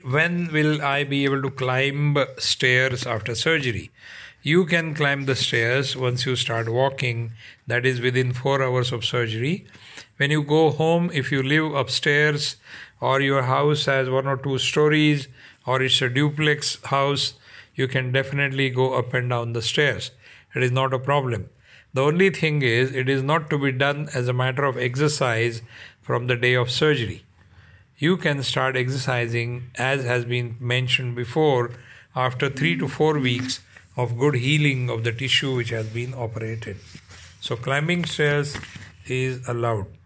When will I be able to climb stairs after surgery? You can climb the stairs once you start walking, that is within 4 hours of surgery. When you go home, if you live upstairs or your house has 1 or 2 stories or it's a duplex house, you can definitely go up and down the stairs. It is not a problem. The only thing is, it is not to be done as a matter of exercise from the day of surgery. You can start exercising, as has been mentioned before, after 3 to 4 weeks of good healing of the tissue which has been operated. So climbing stairs is allowed.